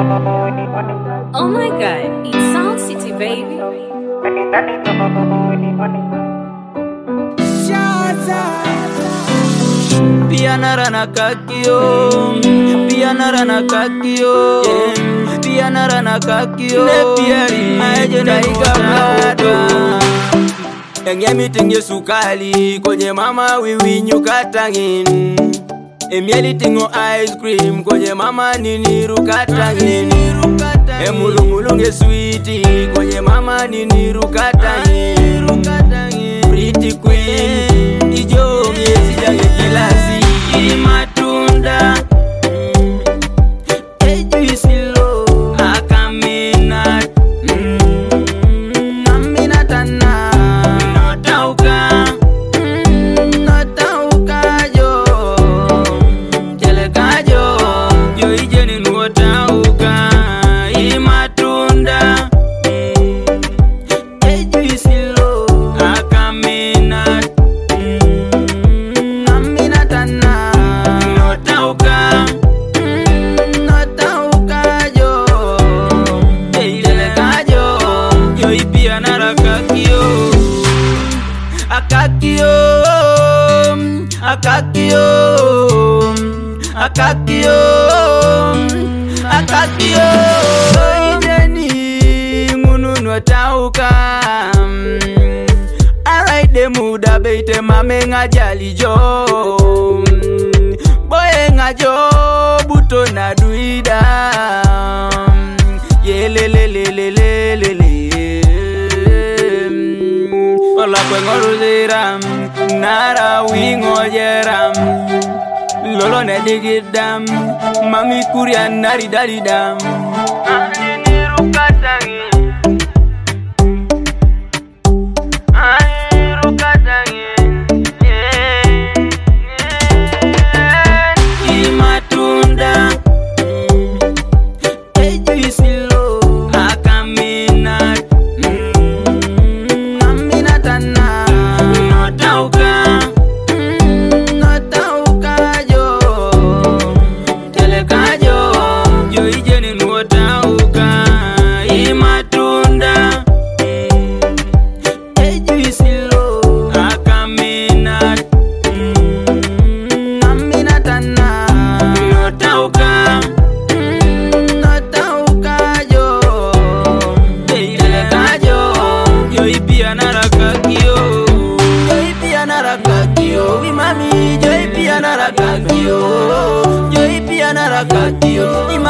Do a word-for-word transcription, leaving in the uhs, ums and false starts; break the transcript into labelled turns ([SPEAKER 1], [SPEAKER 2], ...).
[SPEAKER 1] Oh my god, it's Sound City, baby.
[SPEAKER 2] Piana rana kakio, piana rana kakio, piana rana kakio. Nepiari, aje na ikamada. Yangia mitingi sukali, kwenye mama wiwi nyukatangin. Emieli tingo ice cream, kwenye mama nini rukatangin. Emulu mulunge sweetie, kwenye mama nini rukatangin. Pretty queen, ijo miezi jange kilasi. Iri matunda, ejuisi lo, akaminat, naminatana, notauka, notauka jo, jeleka jo, jo ijeni notauka. Iri matunda, ejuisi lo, akaminat, naminatana, notauka, notauka jo, jeleka jo, jo ipia narakakio, akakio, akakio, akakio, akakio. Ijeni ngunu notauka. Alright de muda beite mame ngajali jo. Boye ngajo buto na duida. Yelelelelelelele. Ola kwe ngoruziram, nara wingo jeram. Lolo ne digidam, mami kuria nari daridam. Anini rukatangi, anini rukatangi. Iri matunda, ejuisi lo, akaminat, naminatana, notauka, notauka jo, jeleka jo, jo ijeni notauka. Iri matunda, ejuisi lo, akaminat, naminatana, notauka, notauka jo, jeleka jo, jo ipia narakakio, jo ipia narakakio. We mami, jo ipia narakakio, jo ipia narakakio.